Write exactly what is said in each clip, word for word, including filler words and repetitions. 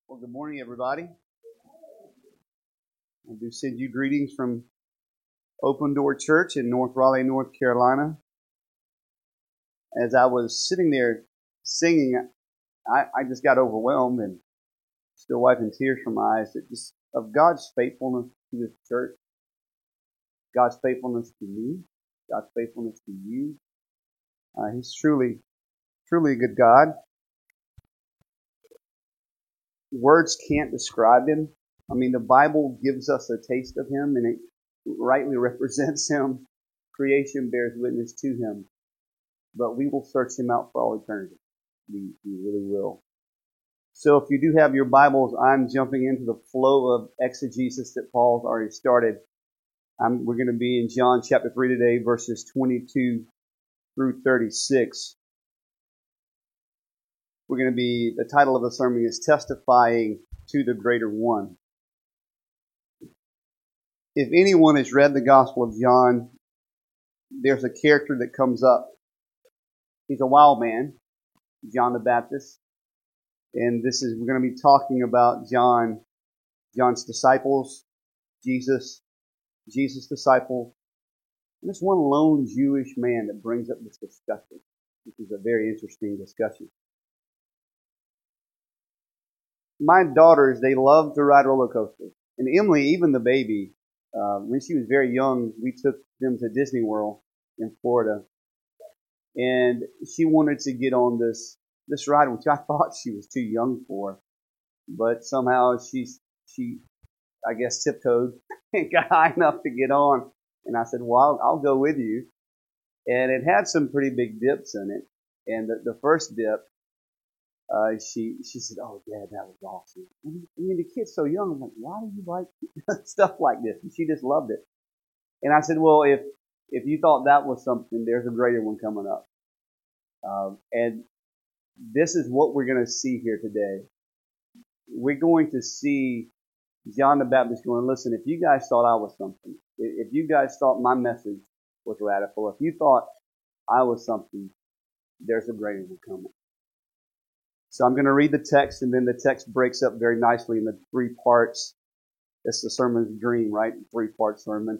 Well, good morning, everybody. I do send you greetings from Open Door Church in North Raleigh, North Carolina. As I was sitting there singing, I, I just got overwhelmed and still wiping tears from my eyes at just of God's faithfulness to this church, God's faithfulness to me, God's faithfulness to you. Uh, he's truly, truly a good God. Words can't describe him. I mean, the Bible gives us a taste of him, and it rightly represents him. Creation bears witness to him. But we will search him out for all eternity. We, we really will. So if you do have your Bibles, I'm jumping into the flow of exegesis that Paul's already started. I'm, we're going to be in John chapter three today, verses twenty-two through thirty-six. We're going to be, the title of the sermon is Testifying to the Greater One. If anyone has read the Gospel of John, there's a character that comes up. He's a wild man, John the Baptist. And this is, we're going to be talking about John, John's disciples, Jesus, Jesus' disciples. And this one lone Jewish man that brings up this discussion, which is a very interesting discussion. My daughters, they love to ride roller coasters. And Emily, even the baby, uh, when she was very young, we took them to Disney World in Florida. And she wanted to get on this this ride, which I thought she was too young for. But somehow she's, she, I guess, tiptoed and got high enough to get on. And I said, well, I'll, I'll go with you. And it had some pretty big dips in it. And the, the first dip, Uh, she she said, "Oh, Dad, that was awesome." I mean, the kid's so young. I'm like, "Why do you like stuff like this?" And she just loved it. And I said, "Well, if if you thought that was something, there's a greater one coming up." Um, and this is what we're going to see here today. We're going to see John the Baptist going, "Listen, if you guys thought I was something, if you guys thought my message was radical, if you thought I was something, there's a greater one coming." So I'm going to read the text, and then the text breaks up very nicely into three parts. It's the sermon's dream, right? Three-part sermon.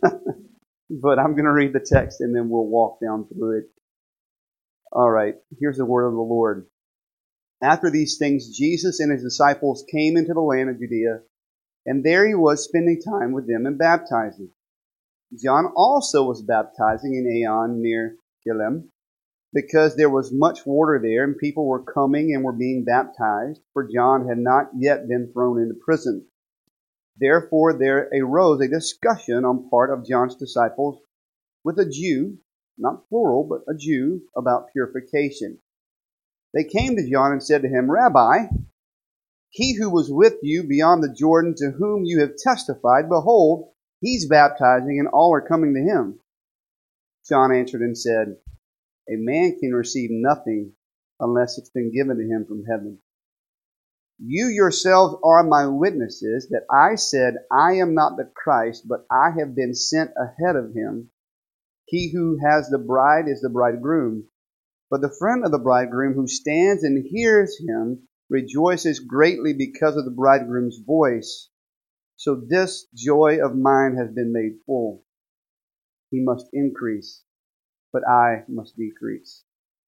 But I'm going to read the text, and then we'll walk down through it. All right, here's the word of the Lord. After these things, Jesus and his disciples came into the land of Judea, and there he was spending time with them and baptizing. John also was baptizing in Aenon near Gilem, because there was much water there, and people were coming and were being baptized, for John had not yet been thrown into prison. Therefore there arose a discussion on part of John's disciples with a Jew, not plural, but a Jew, about purification. They came to John and said to him, "Rabbi, he who was with you beyond the Jordan, to whom you have testified, behold, he's baptizing, and all are coming to him." John answered and said, "A man can receive nothing unless it's been given to him from heaven. You yourselves are my witnesses that I said, I am not the Christ, but I have been sent ahead of him. He who has the bride is the bridegroom. But the friend of the bridegroom who stands and hears him rejoices greatly because of the bridegroom's voice. So this joy of mine has been made full. He must increase, but I must decrease.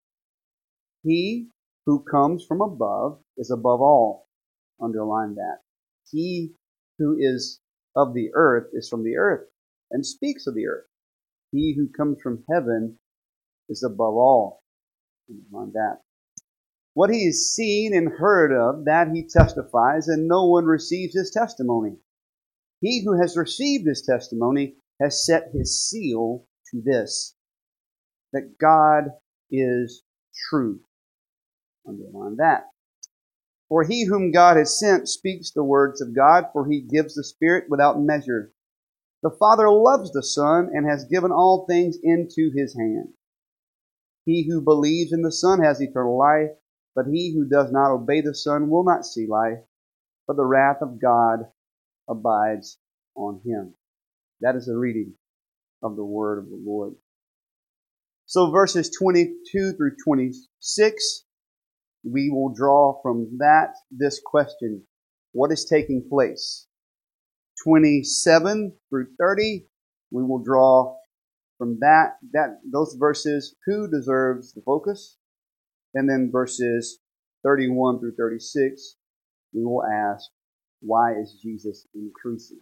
He who comes from above is above all." Underline that. "He who is of the earth is from the earth and speaks of the earth. He who comes from heaven is above all." Underline that. "What he has seen and heard of, that he testifies, and no one receives his testimony. He who has received his testimony has set his seal to this, that God is true." Underline that. "For he whom God has sent speaks the words of God, for he gives the Spirit without measure. The Father loves the Son and has given all things into his hand. He who believes in the Son has eternal life, but he who does not obey the Son will not see life, but the wrath of God abides on him." That is the reading of the word of the Lord. So verses twenty-two through twenty-six, we will draw from that this question, what is taking place? twenty-seven through thirty, we will draw from that, that those verses, who deserves the focus? And then verses thirty-one through thirty-six, we will ask, why is Jesus increasing?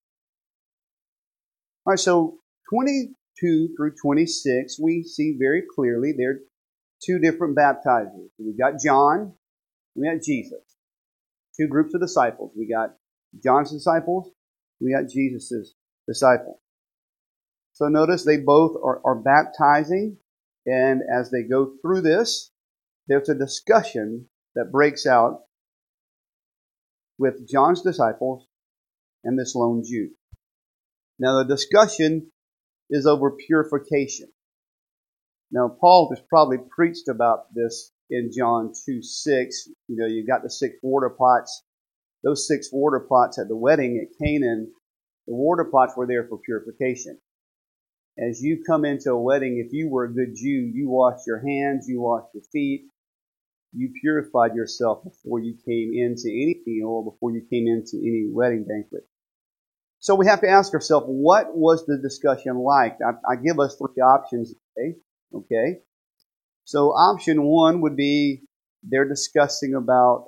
All right, so twenty-two through twenty-six, we see very clearly there are two different baptizers. We've got John, we got Jesus. Two groups of disciples. We got John's disciples, we got Jesus' disciples. So notice they both are, are baptizing, and as they go through this, there's a discussion that breaks out with John's disciples and this lone Jew. Now the discussion is over purification. Now Paul has probably preached about this in John two six. You know, you've got the six water pots. Those six water pots at the wedding at Canaan, the water pots were there for purification. As you come into a wedding, if you were a good Jew, you washed your hands, you washed your feet, you purified yourself before you came into any meal or before you came into any wedding banquet. So we have to ask ourselves, what was the discussion like? I, I give us three options today. Okay. So option one would be they're discussing about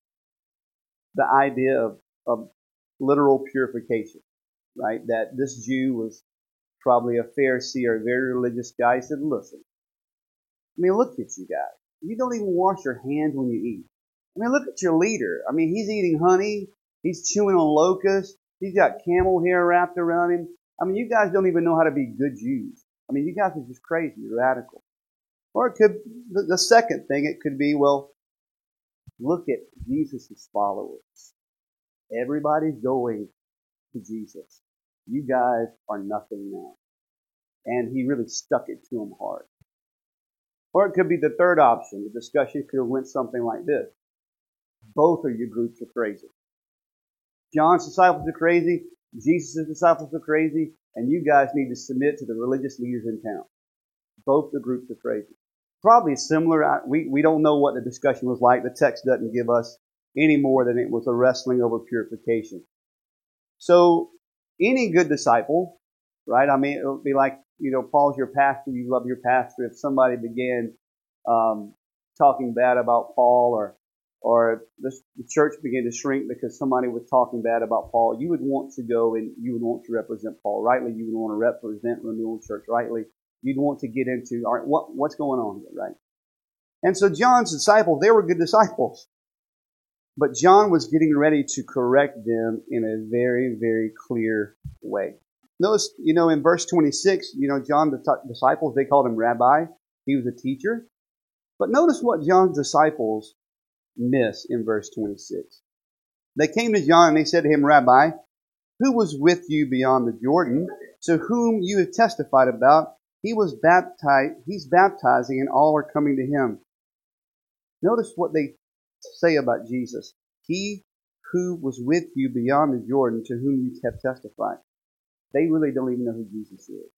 the idea of, of literal purification, right? That this Jew was probably a Pharisee or a very religious guy. He said, listen, I mean, look at you guys. You don't even wash your hands when you eat. I mean, look at your leader. I mean, he's eating honey. He's chewing on locusts. He's got camel hair wrapped around him. I mean, you guys don't even know how to be good Jews. I mean, you guys are just crazy, radical. Or it could, the, the second thing, it could be, well, look at Jesus' followers. Everybody's going to Jesus. You guys are nothing now. And he really stuck it to them hard. Or it could be the third option. The discussion could have went something like this. Both of your groups are crazy. John's disciples are crazy, Jesus' disciples are crazy, and you guys need to submit to the religious leaders in town. Both the groups are crazy. Probably similar. We, we don't know what the discussion was like. The text doesn't give us any more than it was a wrestling over purification. So any good disciple, right? I mean, it would be like, you know, Paul's your pastor, you love your pastor. If somebody began um, talking bad about Paul, or or the, the church began to shrink because somebody was talking bad about Paul, you would want to go and you would want to represent Paul rightly. You would want to represent Renewal Church rightly. You'd want to get into, all right, what, what's going on here, right? And so John's disciples, they were good disciples. But John was getting ready to correct them in a very, very clear way. Notice, you know, in verse twenty-six, you know, John's disciples, they called him rabbi. He was a teacher. But notice what John's disciples miss in verse twenty-six. They came to John and they said to him, Rabbi, who was with you beyond the Jordan, to whom you have testified about? He was baptized, he's baptizing, and all are coming to him. Notice what they say about Jesus. He who was with you beyond the Jordan, to whom you have testified. They really don't even know who Jesus is.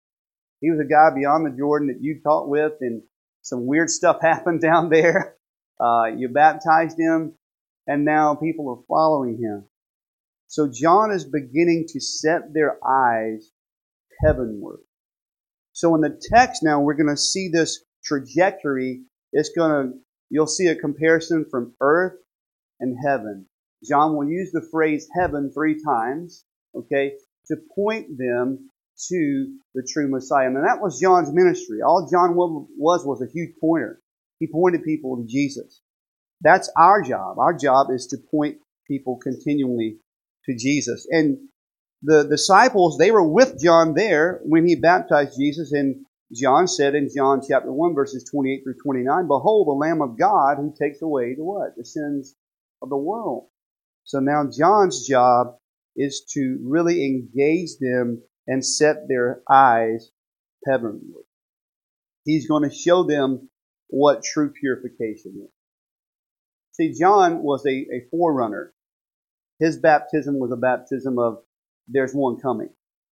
He was a guy beyond the Jordan that you talked with, and some weird stuff happened down there. Uh, you baptized him, and now people are following him. So John is beginning to set their eyes heavenward. So in the text now, we're going to see this trajectory. It's going to, you'll see a comparison from earth and heaven. John will use the phrase heaven three times, okay, to point them to the true Messiah. And that was John's ministry. All John was was a huge pointer. He pointed people to Jesus. That's our job. Our job is to point people continually to Jesus. And the disciples, they were with John there when he baptized Jesus. And John said in John chapter one, verses twenty-eight through twenty-nine, Behold, the Lamb of God who takes away the what? The sins of the world. So now John's job is to really engage them and set their eyes heavenward. He's going to show them what true purification is. See, John was a, a forerunner. His baptism was a baptism of there's one coming.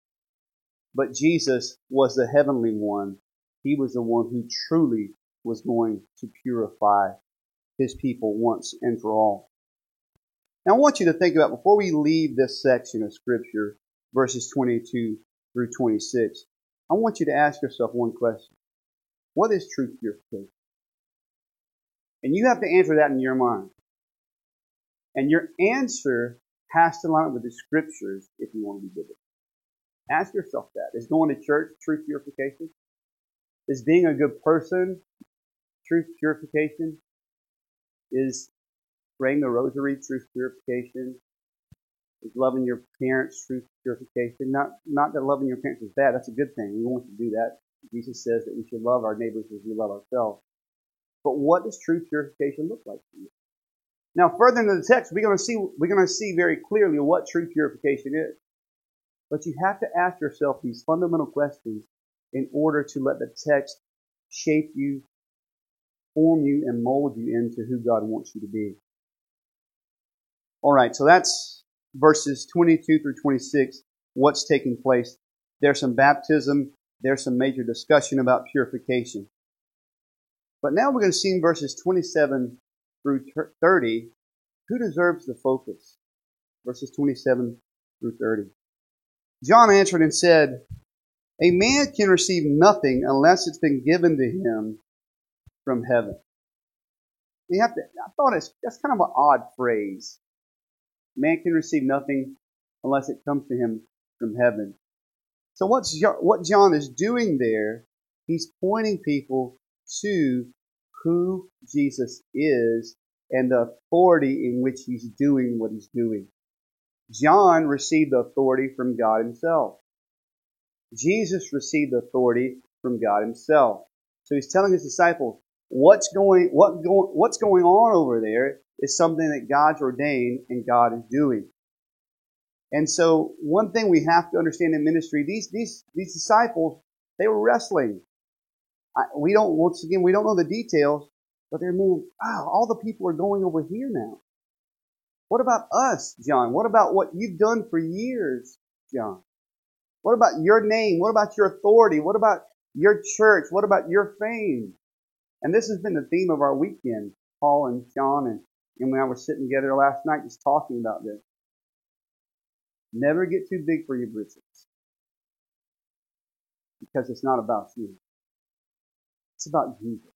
But Jesus was the heavenly one. He was the one who truly was going to purify His people once and for all. Now I want you to think about, before we leave this section of Scripture, verses twenty-two through twenty-six, I want you to ask yourself one question. What is true purification? And you have to answer that in your mind. And your answer has to line up with the Scriptures if you want to be biblical. Ask yourself that. Is going to church true purification? Is being a good person true purification? Is praying the rosary true purification? Is loving your parents true purification? Not, not that loving your parents is bad. That's a good thing. We want to do that. Jesus says that we should love our neighbors as we love ourselves. But what does true purification look like for you? Now, further into the text, we're going to see we're going to see very clearly what true purification is. But you have to ask yourself these fundamental questions in order to let the text shape you, form you, and mold you into who God wants you to be. All right, so that's verses twenty-two through twenty-six, what's taking place. There's some baptism. There's some major discussion about purification. But now we're going to see in verses twenty-seven through thirty, who deserves the focus? Verses twenty-seven through thirty. John answered and said, a man can receive nothing unless it's been given to him from heaven. You have to, I thought it's, that's kind of an odd phrase. Man can receive nothing unless it comes to him from heaven. So what's, what John is doing there, he's pointing people to who Jesus is and the authority in which he's doing what he's doing. John received the authority from God himself. Jesus received the authority from God himself. So he's telling his disciples, what's going, what go, what's going on over there is something that God's ordained and God is doing. And so one thing we have to understand in ministry, these, these, these disciples, they were wrestling. I, we don't, once again, we don't know the details, but they're meaning, wow, all the people are going over here now. What about us, John? What about what you've done for years, John? What about your name? What about your authority? What about your church? What about your fame? And this has been the theme of our weekend, Paul and John and, and when I was sitting together last night just talking about this. Never get too big for your britches. Because it's not about you. It's about Jesus.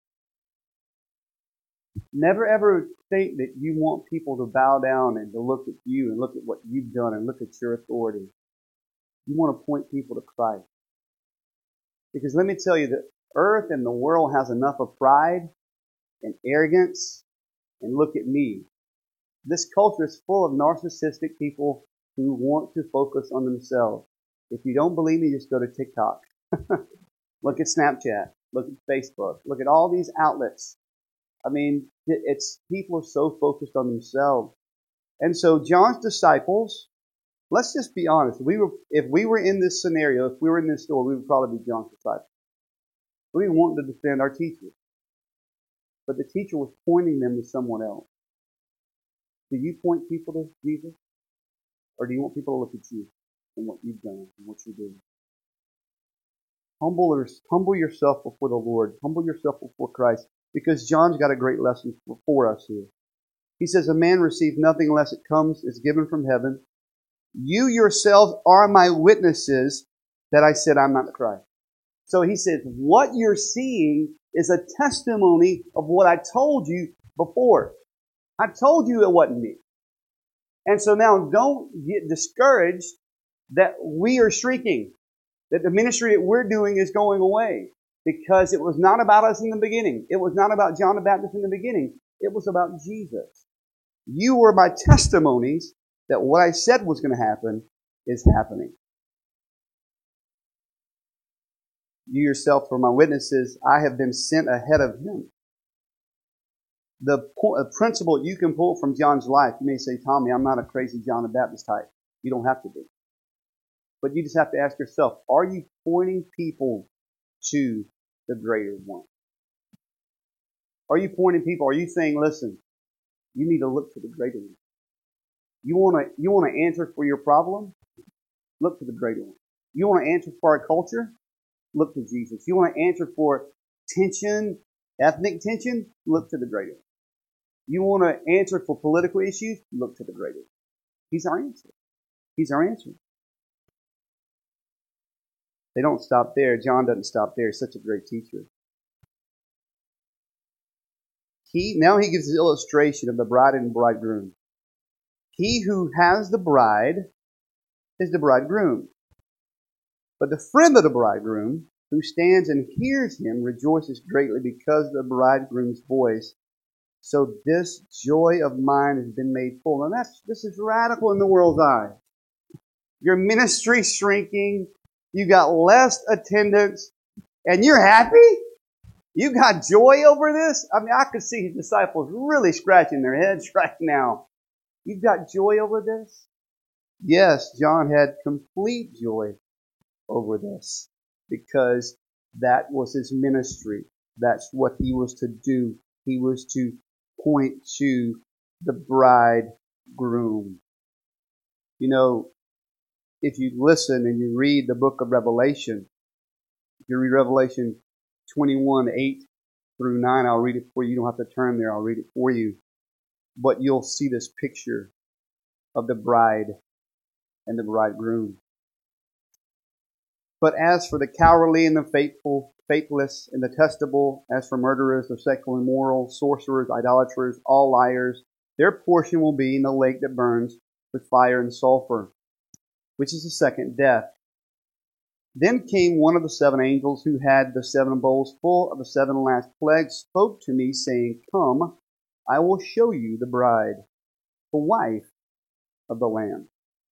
Never ever think that you want people to bow down and to look at you and look at what you've done and look at your authority. You want to point people to Christ. Because let me tell you, the earth and the world has enough of pride and arrogance and look at me. This culture is full of narcissistic people who want to focus on themselves. If you don't believe me, just go to TikTok. Look at Snapchat. Look at Facebook. Look at all these outlets. I mean, it's people are so focused on themselves. And so John's disciples, let's just be honest. We were, if we were in this scenario, if we were in this store, we would probably be John's disciples. We wanted to defend our teacher. But the teacher was pointing them to someone else. Do you point people to Jesus? Or do you want people to look at you and what you've done and what you're doing? Humble, humble yourself before the Lord. Humble yourself before Christ. Because John's got a great lesson for us here. He says, a man receives nothing unless it comes, is given from heaven. You yourselves are my witnesses that I said I'm not the Christ. So he says, what you're seeing is a testimony of what I told you before. I told you it wasn't me. And so now don't get discouraged that we are shrinking, that the ministry that we're doing is going away. Because it was not about us in the beginning. It was not about John the Baptist in the beginning. It was about Jesus. You were my testimonies that what I said was going to happen is happening. You yourself were my witnesses. I have been sent ahead of him. The principle you can pull from John's life, you may say, Tommy, I'm not a crazy John the Baptist type. You don't have to be. But you just have to ask yourself, are you pointing people to the greater one? Are you pointing people? Are you saying, listen, you need to look to the greater one? You want to you want to answer for your problem? Look to the greater one. You want to answer for our culture? Look to Jesus. You want to answer for tension, ethnic tension? Look to the greater one. You want to answer for political issues? Look to the greatest. He's our answer. He's our answer. They don't stop there. John doesn't stop there. He's such a great teacher. He now he gives his illustration of the bride and bridegroom. He who has the bride is the bridegroom. But the friend of the bridegroom, who stands and hears him, rejoices greatly because of the bridegroom's voice. So this joy of mine has been made full. And that's this is radical in the world's eye. Your ministry's shrinking. You got less attendance, and you're happy? You got joy over this? I mean, I could see his disciples really scratching their heads right now. You've got joy over this? Yes, John had complete joy over this because that was his ministry. That's what he was to do. He was to point to the bridegroom. You know, if you listen and you read the book of Revelation, if you read Revelation twenty-one, eight through nine, I'll read it for you. You don't have to turn there. I'll read it for you. But you'll see this picture of the bride and the bridegroom. But as for the cowardly and the faithful, faithless and detestable, as for murderers, the sexually immoral, sorcerers, idolaters, all liars, their portion will be in the lake that burns with fire and sulfur, which is the second death. Then came one of the seven angels who had the seven bowls full of the seven last plagues, spoke to me, saying, Come, I will show you the bride, the wife of the Lamb.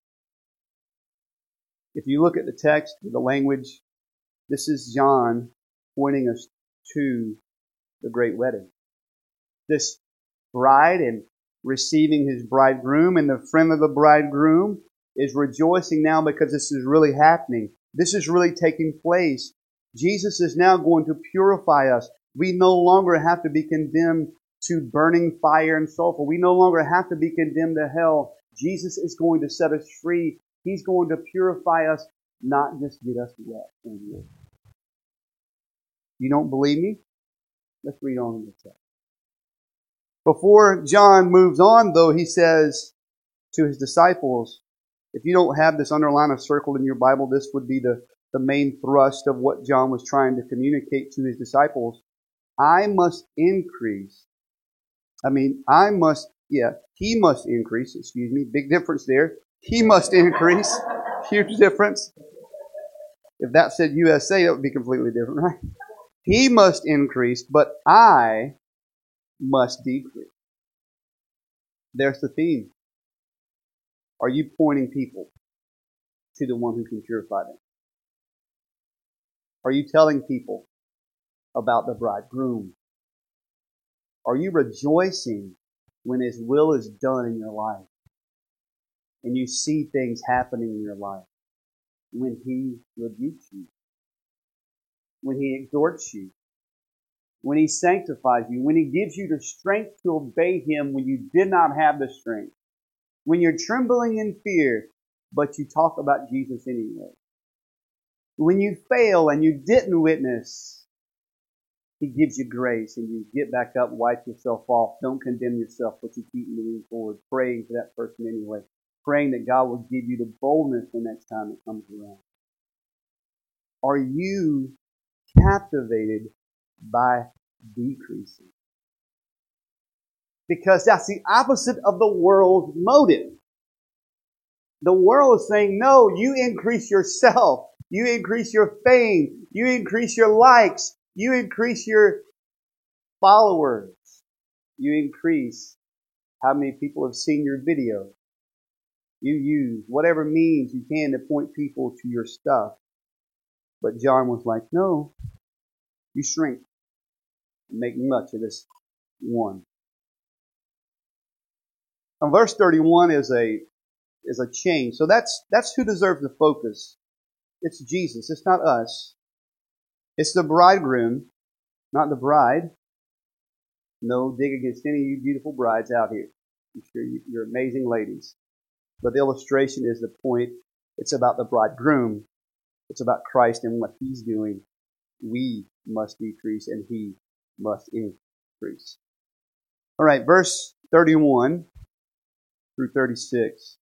If you look at the text, the language, this is John pointing us to the great wedding. This bride and receiving his bridegroom, and the friend of the bridegroom is rejoicing now because this is really happening. This is really taking place. Jesus is now going to purify us. We no longer have to be condemned to burning fire and sulfur. We no longer have to be condemned to hell. Jesus is going to set us free. He's going to purify us, not just get us wet and wet. You don't believe me? Let's read on in the text. Before John moves on, though, he says to his disciples, if you don't have this underlined or circled in your Bible, this would be the, the main thrust of what John was trying to communicate to his disciples. I must increase. I mean, I must, yeah, he must increase, excuse me. Big difference there. He must increase. Huge difference. If that said U S A, that would be completely different, right? He must increase, but I must decrease. There's the theme. Are you pointing people to the one who can purify them? Are you telling people about the bridegroom? Are you rejoicing when his will is done in your life? And you see things happening in your life? When he rebukes you? When he exhorts you? When he sanctifies you? When he gives you the strength to obey him when you did not have the strength? When you're trembling in fear, but you talk about Jesus anyway. When you fail and you didn't witness, he gives you grace and you get back up, wipe yourself off. Don't condemn yourself, but you keep moving forward, praying for that person anyway. Praying that God will give you the boldness the next time it comes around. Are you captivated by decreasing? Because that's the opposite of the world's motive. The world is saying, no, you increase yourself. You increase your fame. You increase your likes. You increase your followers. You increase how many people have seen your video. You use whatever means you can to point people to your stuff. But John was like, no, you shrink and make much of this one. And verse thirty-one is a is a change. So that's that's who deserves the focus. It's Jesus. It's not us. It's the bridegroom, not the bride. No dig against any of you beautiful brides out here. I'm sure you're amazing ladies. But the illustration is the point. It's about the bridegroom. It's about Christ and what he's doing. We must decrease and he must increase. All right, verse thirty-one through thirty-six.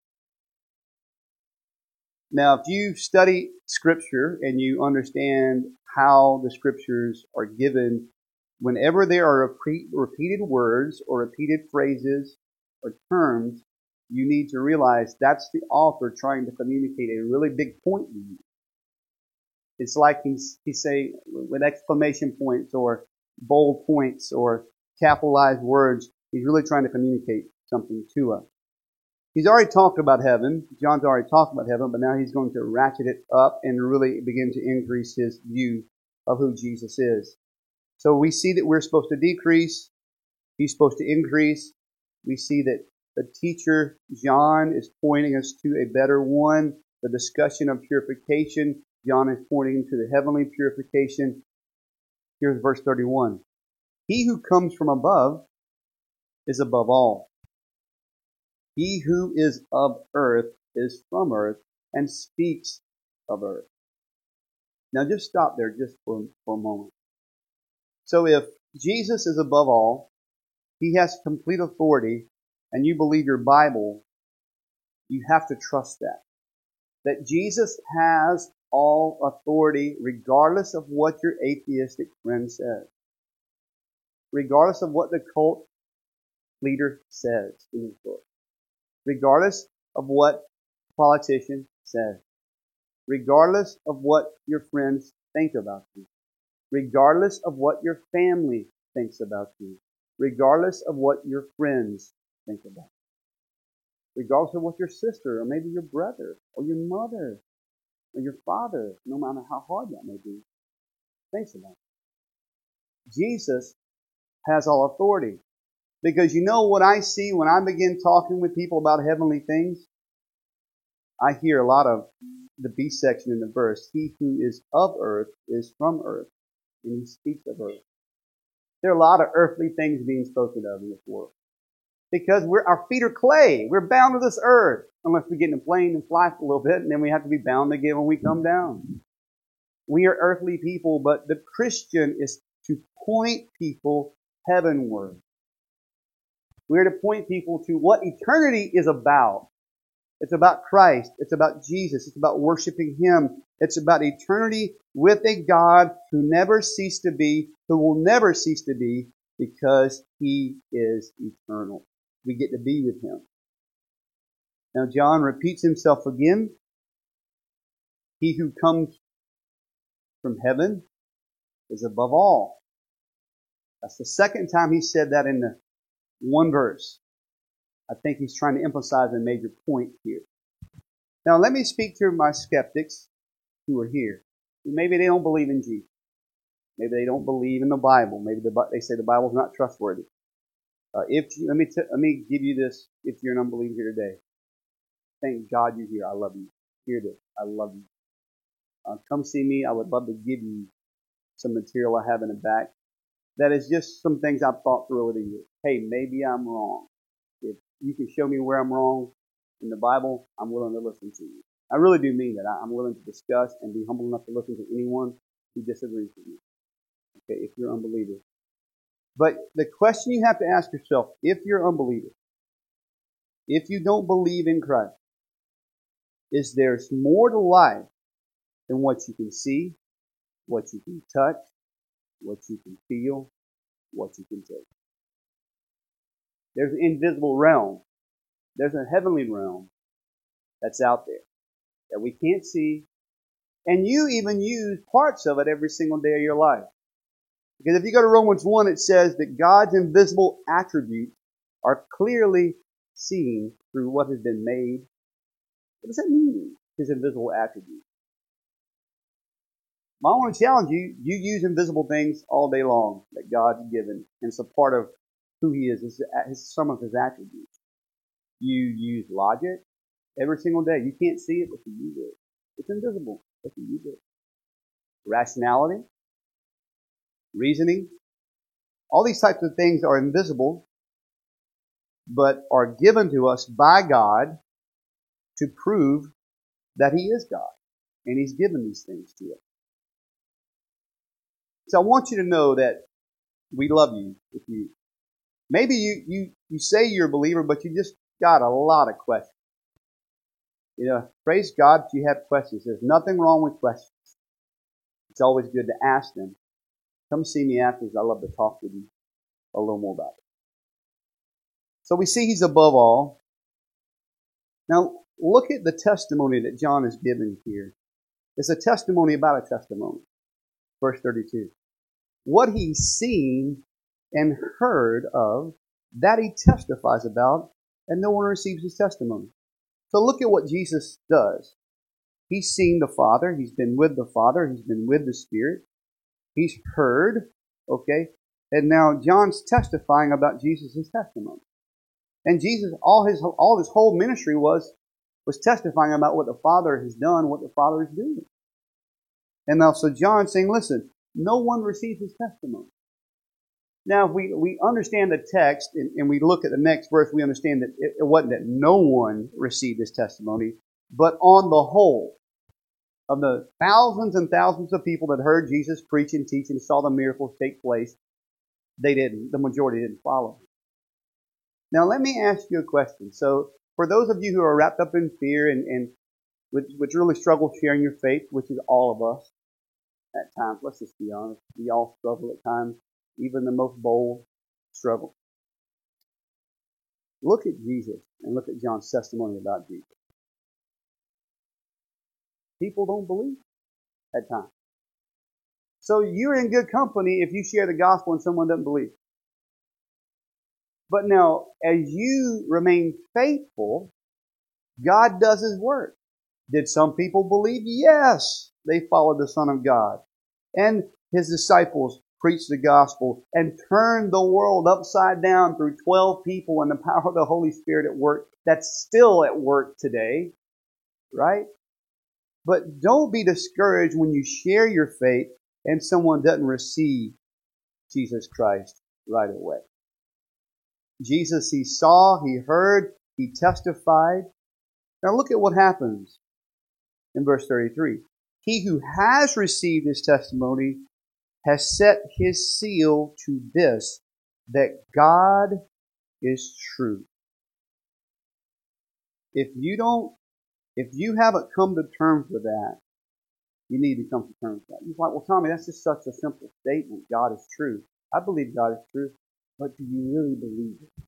Now, if you study Scripture and you understand how the Scriptures are given, whenever there are repeat, repeated words or repeated phrases or terms, you need to realize that's the author trying to communicate a really big point to you. It's like he's, he's saying with exclamation points or bold points or capitalized words, he's really trying to communicate something to us. He's already talked about heaven. John's already talked about heaven, but now he's going to ratchet it up and really begin to increase his view of who Jesus is. So we see that we're supposed to decrease. He's supposed to increase. We see that the teacher, John, is pointing us to a better one. The discussion of purification, John is pointing to the heavenly purification. Here's verse thirty-one. He who comes from above is above all. He who is of earth is from earth and speaks of earth. Now just stop there just for, for a moment. So if Jesus is above all, he has complete authority, and you believe your Bible, you have to trust that. That Jesus has all authority regardless of what your atheistic friend says. Regardless of what the cult leader says in his book. Regardless of what a politician says. Regardless of what your friends think about you. Regardless of what your family thinks about you. Regardless of what your friends think about you. Regardless of what your sister or maybe your brother or your mother or your father, no matter how hard that may be, thinks about you. Jesus has all authority. Because you know what I see when I begin talking with people about heavenly things? I hear a lot of the B section in the verse. He who is of earth is from earth, and he speaks of earth. There are a lot of earthly things being spoken of in this world. Because we're, our feet are clay. We're bound to this earth. Unless we get in a plane and fly for a little bit, and then we have to be bound again when we come down. We are earthly people, but the Christian is to point people heavenward. We're to point people to what eternity is about. It's about Christ. It's about Jesus. It's about worshiping Him. It's about eternity with a God who never ceased to be, who will never cease to be, because He is eternal. We get to be with Him. Now John repeats himself again. He who comes from heaven is above all. That's the second time he said that in the one verse. I think he's trying to emphasize a major point here. Now let me speak to my skeptics who are here. Maybe they don't believe in Jesus. Maybe they don't believe in the Bible. Maybe the, they say the Bible's not trustworthy. Uh, if you, let me t- let me give you this. If you're an unbeliever here today, thank God you're here. I love you. Hear this. I love you. Uh, come see me. I would love to give you some material I have in the back. That is just some things I've thought through over the years. Hey, maybe I'm wrong. If you can show me where I'm wrong in the Bible, I'm willing to listen to you. I really do mean that. I'm willing to discuss and be humble enough to listen to anyone who disagrees with me. Okay, if you're an unbeliever. But the question you have to ask yourself, if you're an unbeliever, if you don't believe in Christ, is there more to life than what you can see, what you can touch, what you can feel, what you can taste? There's an invisible realm. There's a heavenly realm that's out there that we can't see. And you even use parts of it every single day of your life. Because if you go to Romans one, it says that God's invisible attributes are clearly seen through what has been made. What does that mean, His invisible attributes? Well, I want to challenge you. You use invisible things all day long that God's given. And it's a part of who He is. It's some of His attributes. You use logic every single day. You can't see it, but you use it. It's invisible, but you use it. Rationality, reasoning, all these types of things are invisible, but are given to us by God to prove that He is God. And He's given these things to us. So I want you to know that we love you if you Maybe you, you, you say you're a believer, but you just got a lot of questions. You know, praise God that you have questions. There's nothing wrong with questions. It's always good to ask them. Come see me afterwards. I love to talk with you a little more about it. So we see he's above all. Now, look at the testimony that John is giving here. It's a testimony about a testimony. Verse thirty-two. What he's seen and heard of, that he testifies about, and no one receives his testimony. So look at what Jesus does. He's seen the Father. He's been with the Father. He's been with the Spirit. He's heard. Okay? And now John's testifying about Jesus' testimony. And Jesus, all his all his whole ministry was, was testifying about what the Father has done, what the Father is doing. And now so John's saying, listen, no one receives his testimony. Now, if we, we understand the text and, and we look at the next verse, we understand that it, it wasn't that no one received his testimony, but on the whole, of the thousands and thousands of people that heard Jesus preach and teach and saw the miracles take place, they didn't. The majority didn't follow. Now, let me ask you a question. So, for those of you who are wrapped up in fear and, and which, which really struggle sharing your faith, which is all of us at times, let's just be honest, we all struggle at times. Even the most bold struggle. Look at Jesus and look at John's testimony about Jesus. People don't believe at times. So you're in good company if you share the gospel and someone doesn't believe. But now, as you remain faithful, God does His work. Did some people believe? Yes. They followed the Son of God. And His disciples preached the gospel and turned the world upside down through twelve people and the power of the Holy Spirit at work. That's still at work today, right? But don't be discouraged when you share your faith and someone doesn't receive Jesus Christ right away. Jesus, he saw, he heard, he testified. Now look at what happens in verse thirty-three. He who has received his testimony has set his seal to this, that God is true. If you don't, if you haven't come to terms with that, you need to come to terms with that. You're like, well, Tommy, that's just such a simple statement. God is true. I believe God is true, but do you really believe it?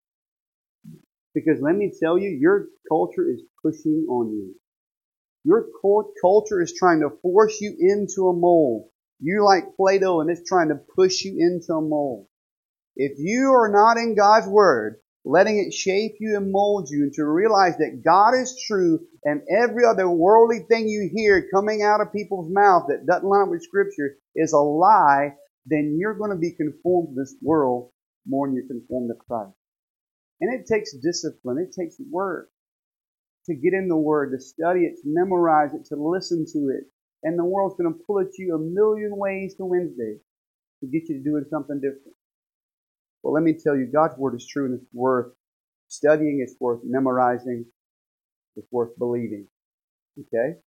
Because let me tell you, your culture is pushing on you. Your culture is trying to force you into a mold. You're like Play-Doh and it's trying to push you into a mold. If you are not in God's Word, letting it shape you and mold you, and to realize that God is true and every other worldly thing you hear coming out of people's mouth that doesn't line up with Scripture is a lie, then you're going to be conformed to this world more than you're conformed to Christ. And it takes discipline. It takes work to get in the Word, to study it, to memorize it, to listen to it. And the world's going to pull at you a million ways to Wednesday to get you to doing something different. Well, let me tell you, God's Word is true and it's worth studying, it's worth memorizing, it's worth believing. Okay?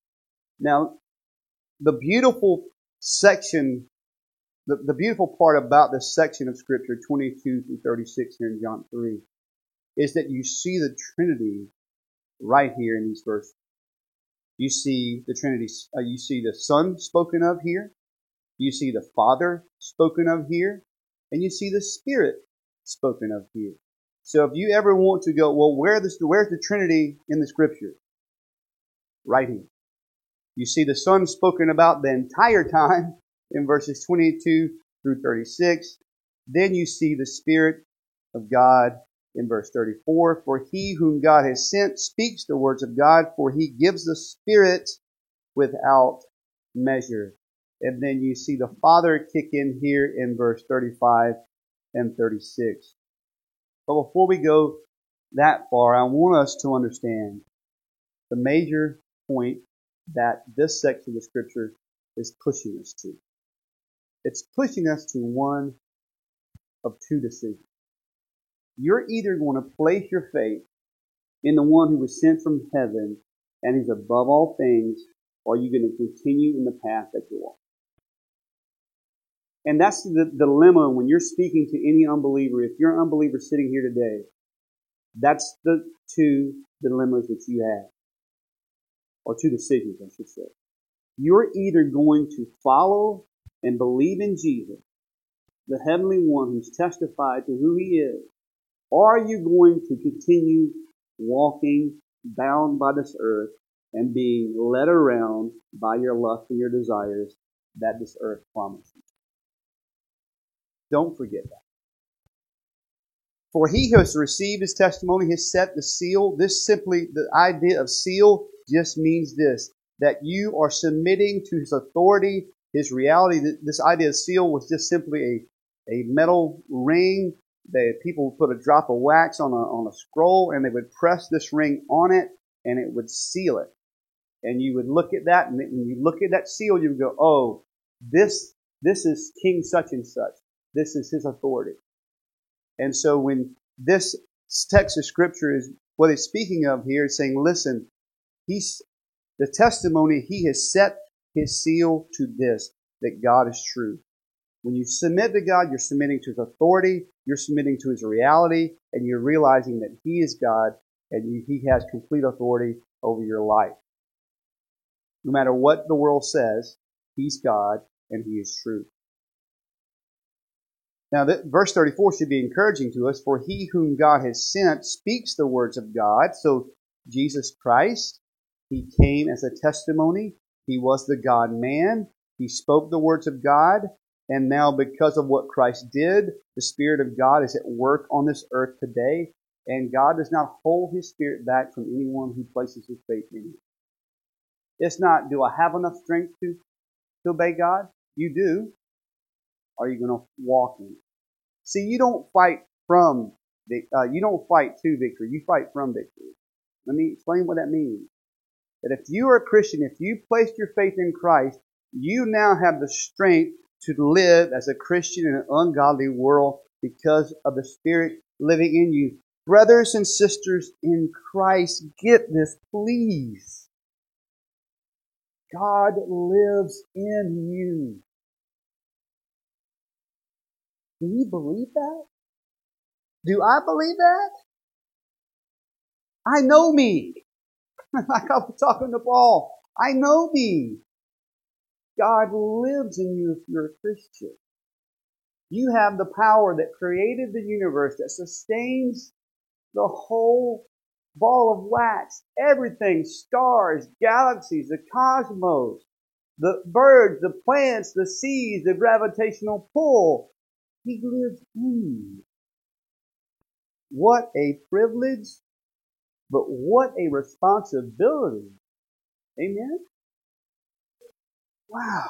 Now, the beautiful section, the, the beautiful part about this section of Scripture, twenty-two through thirty-six here in John three, is that you see the Trinity right here in these verses. You see the Trinity, uh, you see the Son spoken of here, you see the Father spoken of here, and you see the Spirit spoken of here. So if you ever want to go, well, where the, where's the Trinity in the Scripture? Right here. You see the Son spoken about the entire time in verses twenty-two through thirty-six. Then you see the Spirit of God in verse thirty-four. For he whom God has sent speaks the words of God, for he gives the Spirit without measure. And then you see the Father kick in here in verse thirty-five and thirty-six. But before we go that far, I want us to understand the major point that this section of Scripture is pushing us to. It's pushing us to one of two decisions. You're either going to place your faith in the one who was sent from heaven and is above all things, or you're going to continue in the path that you're on. And that's the dilemma when you're speaking to any unbeliever. If you're an unbeliever sitting here today, that's the two dilemmas that you have. Or two decisions, I should say. You're either going to follow and believe in Jesus, the heavenly one who's testified to who he is, or are you going to continue walking bound by this earth and being led around by your lust and your desires that this earth promises? Don't forget that. For he who has received his testimony has set the seal. This simply, the idea of seal just means this, that you are submitting to his authority, his reality. This idea of seal was just simply a, a metal ring that people would put a drop of wax on a, on a scroll, and they would press this ring on it, and it would seal it. And you would look at that, and when you look at that seal, you would go, oh, this, this is King such and such. This is his authority. And so when this text of Scripture is what it's speaking of here, it's saying, listen, he's the testimony, he has set his seal to this, that God is true. When you submit to God, you're submitting to his authority, you're submitting to his reality, and you're realizing that he is God and you, he has complete authority over your life. No matter what the world says, he's God and he is true. Now, that, verse thirty-four should be encouraging to us. For he whom God has sent speaks the words of God. So Jesus Christ, he came as a testimony. He was the God-man. He spoke the words of God. And now because of what Christ did, the Spirit of God is at work on this earth today. And God does not hold his Spirit back from anyone who places his faith in him. It's not, do I have enough strength to, to obey God? You do. Are you going to walk in it? See, you don't fight from, uh, you don't fight to victory. You fight from victory. Let me explain what that means. That if you are a Christian, if you placed your faith in Christ, you now have the strength to live as a Christian in an ungodly world because of the Spirit living in you. Brothers and sisters in Christ, get this, please. God lives in you. Do you believe that? Do I believe that? I know me. Like I was talking to Paul. I know me. God lives in you if you're a Christian. You have the power that created the universe, that sustains the whole ball of wax. Everything, stars, galaxies, the cosmos, the birds, the plants, the seas, the gravitational pull. He lives in you. What a privilege, but what a responsibility. Amen? Wow.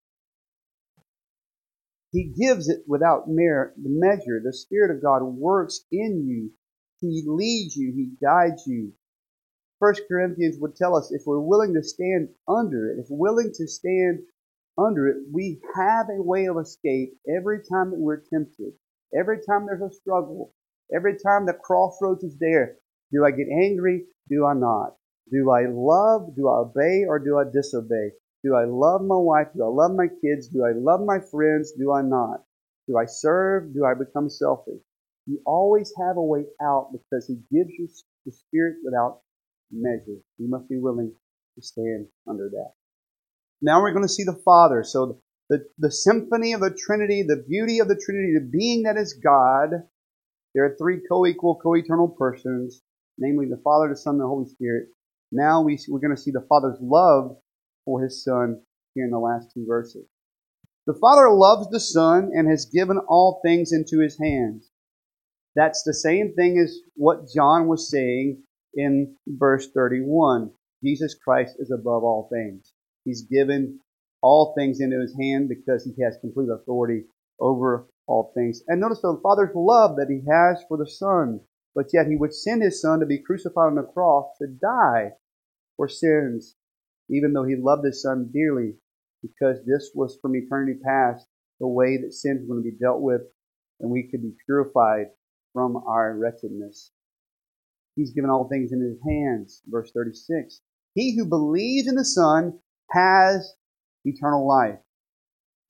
He gives it without measure. The Spirit of God works in you. He leads you. He guides you. First Corinthians would tell us if we're willing to stand under it, if we're willing to stand under it, we have a way of escape every time that we're tempted. Every time there's a struggle. Every time the crossroads is there. Do I get angry? Do I not? Do I love? Do I obey or do I disobey? Do I love my wife? Do I love my kids? Do I love my friends? Do I not? Do I serve? Do I become selfish? You always have a way out because he gives you the Spirit without measure. You must be willing to stand under that. Now we're going to see the Father. So the, the symphony of the Trinity, the beauty of the Trinity, the being that is God. There are three co-equal, co-eternal persons, namely the Father, the Son, and the Holy Spirit. Now we, we're going to see the Father's love for his Son here in the last two verses. The Father loves the Son and has given all things into his hands. That's the same thing as what John was saying in verse thirty-one. Jesus Christ is above all things. He's given all things into his hand because he has complete authority over all things. And notice the Father's love that he has for the Son, but yet he would send his Son to be crucified on the cross to die for sins, even though he loved his Son dearly, because this was from eternity past the way that sin was going to be dealt with and we could be purified from our wretchedness. He's given all things in his hands. Verse thirty-six. He who believes in the Son has eternal life.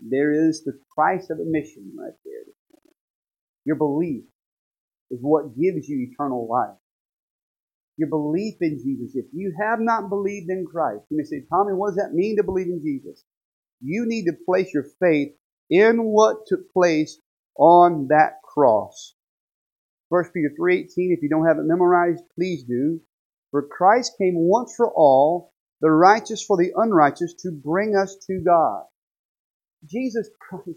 There is the price of admission right there. Your belief is what gives you eternal life. Your belief in Jesus. If you have not believed in Christ, you may say, Tommy, what does that mean to believe in Jesus? You need to place your faith in what took place on that cross. First Peter three eighteen, if you don't have it memorized, please do. For Christ came once for all, the righteous for the unrighteous, to bring us to God. Jesus Christ,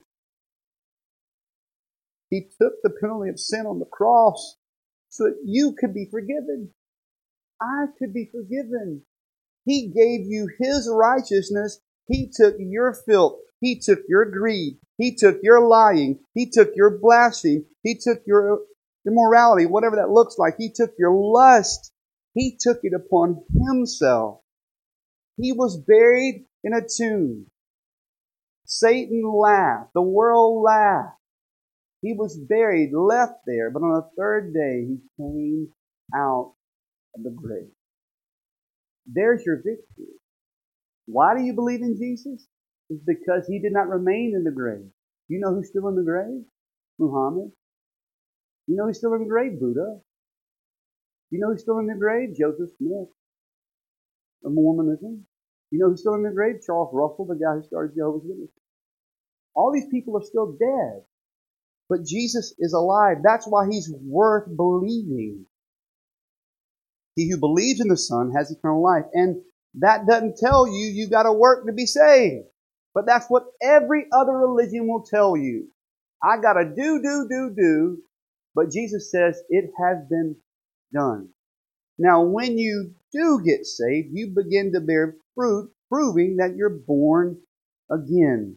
He took the penalty of sin on the cross so that you could be forgiven. I could be forgiven. He gave you His righteousness. He took your filth. He took your greed. He took your lying. He took your blasphemy. He took your immorality, whatever that looks like. He took your lust. He took it upon Himself. He was buried in a tomb. Satan laughed. The world laughed. He was buried, left there, but on the third day He came out of the grave. There's your victory. Why do you believe in Jesus? It's because He did not remain in the grave. You know who's still in the grave? Muhammad. You know who's still in the grave? Buddha. You know who's still in the grave? Joseph Smith of Mormonism. You know who's still in the grave? Charles Russell, the guy who started Jehovah's Witnesses. All these people are still dead. But Jesus is alive. That's why He's worth believing. He who believes in the Son has eternal life. And that doesn't tell you you got to work to be saved. But that's what every other religion will tell you. I got to do, do, do, do. But Jesus says it has been done. Now, when you do get saved, you begin to bear fruit, proving that you're born again.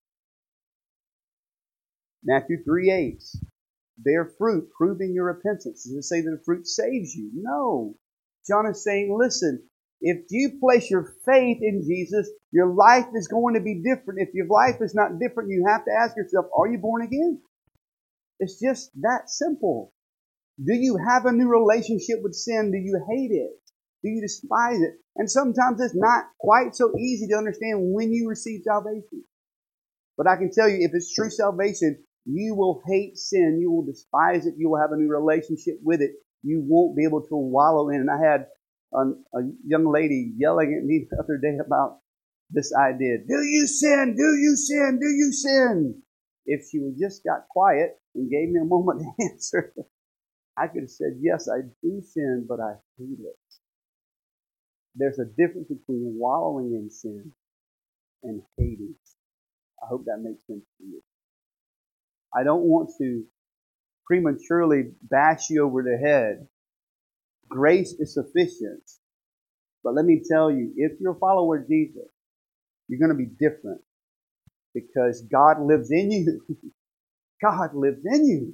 Matthew three eight. Bear fruit, proving your repentance. Does it say that the fruit saves you? No. John is saying, listen, if you place your faith in Jesus, your life is going to be different. If your life is not different, you have to ask yourself, are you born again? It's just that simple. Do you have a new relationship with sin? Do you hate it? Do you despise it? And sometimes it's not quite so easy to understand when you receive salvation. But I can tell you, if it's true salvation, you will hate sin. You will despise it. You will have a new relationship with it. You won't be able to wallow in it. And I had a, a young lady yelling at me the other day about this idea. Do you sin? Do you sin? Do you sin? If she would just got quiet and gave me a moment to answer, I could have said, yes, I do sin, but I hate it. There's a difference between wallowing in sin and hating. I hope that makes sense to you. I don't want to prematurely bash you over the head. Grace is sufficient. But let me tell you, if you're a follower of Jesus, you're going to be different because God lives in you. God lives in you.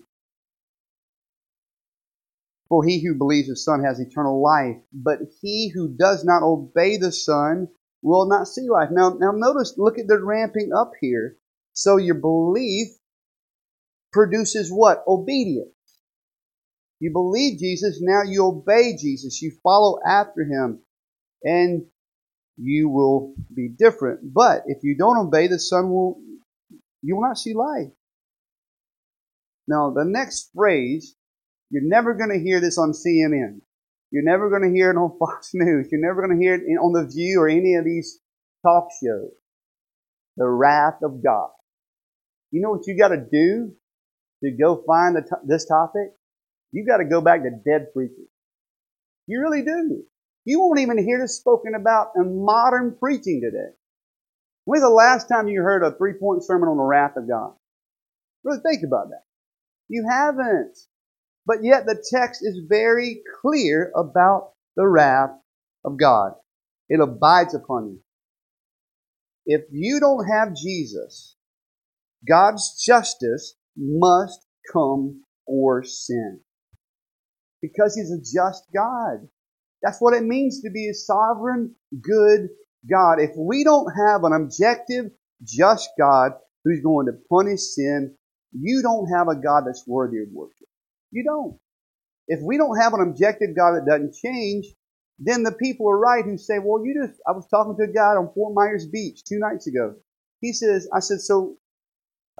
For he who believes the Son has eternal life, but he who does not obey the Son will not see life. Now, now notice, look at the ramping up here. So your belief produces what? Obedience. You believe Jesus, now you obey Jesus. You follow after Him, and you will be different. But if you don't obey, the Son will, you will not see life. Now, the next phrase, you're never going to hear this on C N N. You're never going to hear it on Fox News. You're never going to hear it on The View or any of these talk shows. The wrath of God. You know what you got to do to go find the to- this topic? You got to go back to dead preachers. You really do. You won't even hear this spoken about in modern preaching today. When's the last time you heard a three-point sermon on the wrath of God? Really think about that. You haven't. But yet the text is very clear about the wrath of God. It abides upon you. If you don't have Jesus, God's justice must come for sin. Because He's a just God. That's what it means to be a sovereign, good God. If we don't have an objective, just God who's going to punish sin, you don't have a God that's worthy of worship. You don't. If we don't have an objective God that doesn't change, then the people are right who say, well, you just, I was talking to a guy on Fort Myers Beach two nights ago. He says, I said, so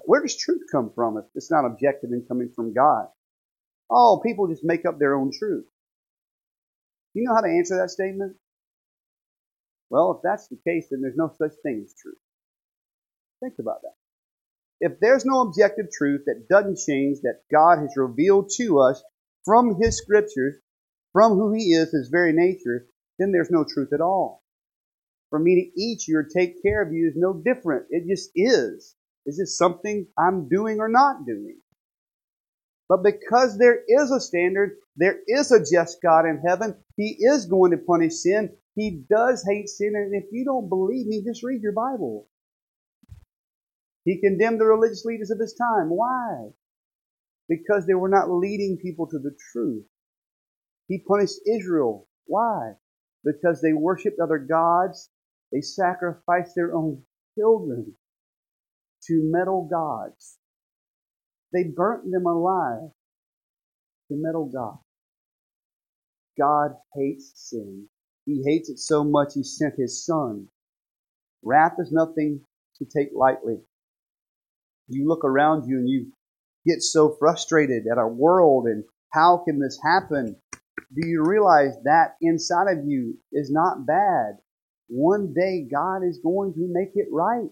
Where does truth come from if it's not objective and coming from God? Oh, people just make up their own truth. You know how to answer that statement? Well, if that's the case, then there's no such thing as truth. Think about that. If there's no objective truth that doesn't change, that God has revealed to us from His Scriptures, from who He is, His very nature, then there's no truth at all. For me to eat you or take care of you is no different. It just is. Is this something I'm doing or not doing? But because there is a standard, there is a just God in heaven, He is going to punish sin. He does hate sin. And if you don't believe me, just read your Bible. He condemned the religious leaders of His time. Why? Because they were not leading people to the truth. He punished Israel. Why? Because they worshiped other gods. They sacrificed their own children to metal gods. They burnt them alive to metal gods. God hates sin. He hates it so much He sent His Son. Wrath is nothing to take lightly. You look around you and you get so frustrated at our world and how can this happen? Do you realize that inside of you is not bad? One day God is going to make it right.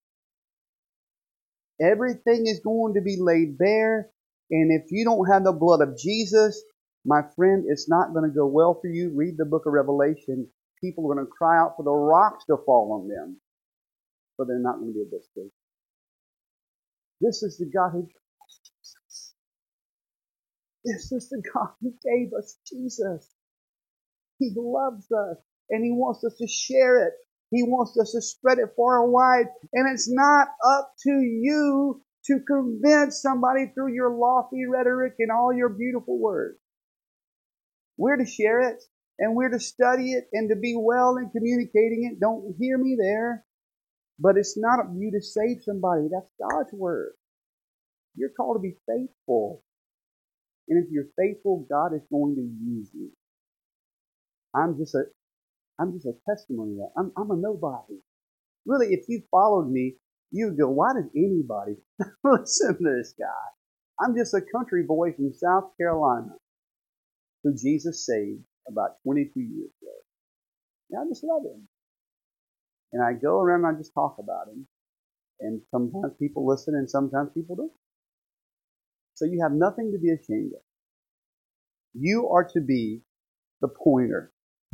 Everything is going to be laid bare. And if you don't have the blood of Jesus, my friend, it's not going to go well for you. Read the book of Revelation. People are going to cry out for the rocks to fall on them. But they're not going to be able to escape. This is the God who gave us Jesus. This is the God who gave us Jesus. He loves us and He wants us to share it. He wants us to spread it far and wide. And it's not up to you to convince somebody through your lofty rhetoric and all your beautiful words. We're to share it and we're to study it and to be well in communicating it. Don't hear me there. But it's not up to you to save somebody. That's God's word. You're called to be faithful. And if you're faithful, God is going to use you. I'm just a, I'm just a testimony of that. I'm, I'm a nobody. Really, if you followed me, you would go, why does anybody listen to this guy? I'm just a country boy from South Carolina who Jesus saved about twenty-two years ago. And I just love Him. And I go around and I just talk about Him. And sometimes people listen and sometimes people don't. So you have nothing to be ashamed of. You are to be the pointer.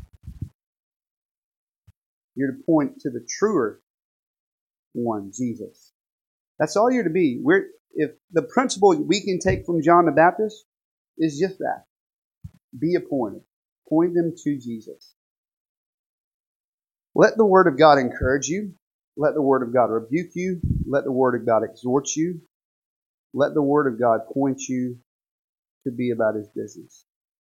You're to point to the truer one, Jesus. That's all you're to be. We're, if the principle we can take from John the Baptist is just that. Be a pointer. Point them to Jesus. Let the Word of God encourage you. Let the Word of God rebuke you. Let the Word of God exhort you. Let the Word of God point you to be about His business.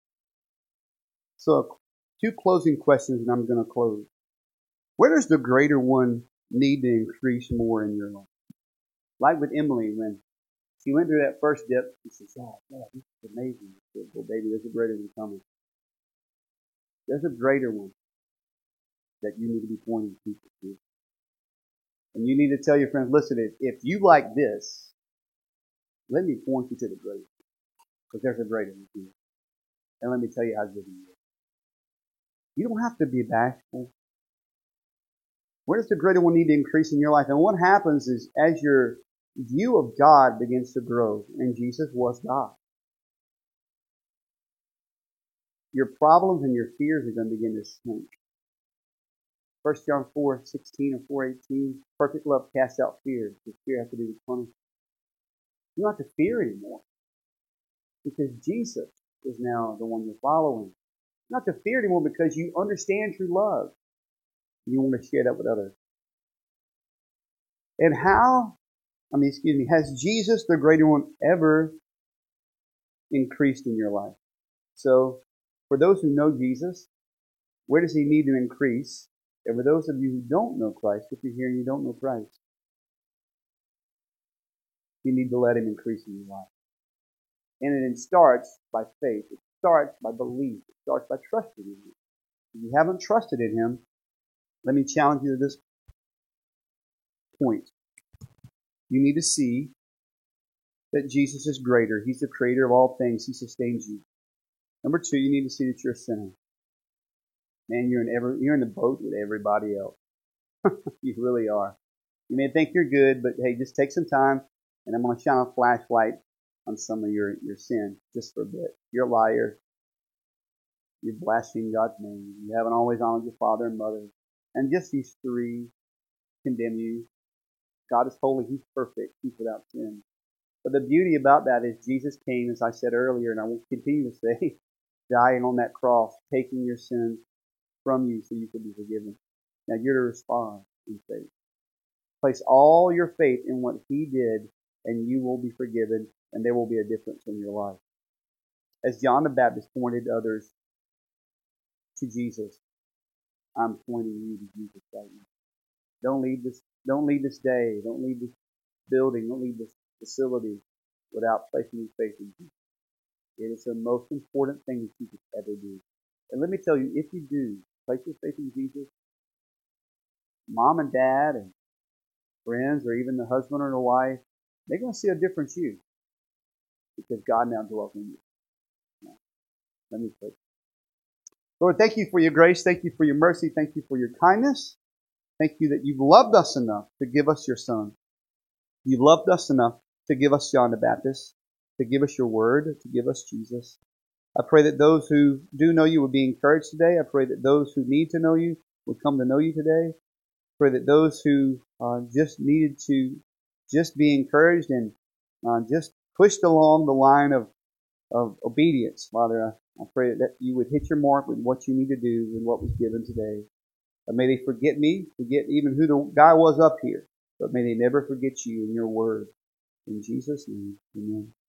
So, two closing questions and I'm going to close. Where does the greater one need to increase more in your life? Like with Emily, when she went through that first dip, she says, oh, God, this is amazing. I said, well, baby, there's a greater one coming. There's a greater one that you need to be pointing people to. And you need to tell your friends, listen, if, if you like this, let me point you to the greater one. Because there's a greater one here. And let me tell you how good He is. You don't have to be bashful. Where does the greater one need to increase in your life? And what happens is as your view of God begins to grow, and Jesus was God, your problems and your fears are going to begin to shrink. First John four sixteen or four eighteen, perfect love casts out fear. Does fear have to do with punishment? You don't have to fear anymore. Because Jesus is now the one you're following. You don't have to fear anymore because you understand true love. You want to share that with others. And how, I mean, excuse me, has Jesus, the greater one, ever increased in your life? So, for those who know Jesus, where does He need to increase? And for those of you who don't know Christ, if you're here and you don't know Christ, you need to let Him increase in your life. And it starts by faith. It starts by belief. It starts by trusting in Him. If you haven't trusted in Him, let me challenge you to this point. You need to see that Jesus is greater. He's the creator of all things. He sustains you. Number two, you need to see that you're a sinner. Man, you're in every, you're in the boat with everybody else. You really are. You may think you're good, but hey, just take some time, and I'm going to shine a flashlight on some of your, your sin just for a bit. You're a liar. You've blasphemed God's name. You haven't always honored your father and mother. And just these three condemn you. God is holy. He's perfect. He's without sin. But the beauty about that is Jesus came, as I said earlier, and I will continue to say, dying on that cross, taking your sins from you so you could be forgiven. Now you're to respond in faith. Place all your faith in what He did, and you will be forgiven, and there will be a difference in your life. As John the Baptist pointed others to Jesus, I'm pointing you to Jesus right now. Don't leave this, don't leave this day, don't leave this building, don't leave this facility without placing your faith in Jesus. It is the most important thing that you could ever do. And let me tell you, if you do place your faith in Jesus, mom and dad and friends or even the husband or the wife, they're going to see a different you because God now dwells in you. Now, let me pray. Lord, thank you for your grace. Thank you for your mercy. Thank you for your kindness. Thank you that you've loved us enough to give us your Son. You've loved us enough to give us John the Baptist, to give us your word, to give us Jesus. I pray that those who do know you would be encouraged today. I pray that those who need to know you would come to know you today. I pray that those who uh, just needed to just be encouraged and uh, just pushed along the line of, of obedience, Father, I, I pray that you would hit your mark with what you need to do and what was given today. Uh, may they forget me, forget even who the guy was up here, but may they never forget you and your word. In Jesus' name, amen.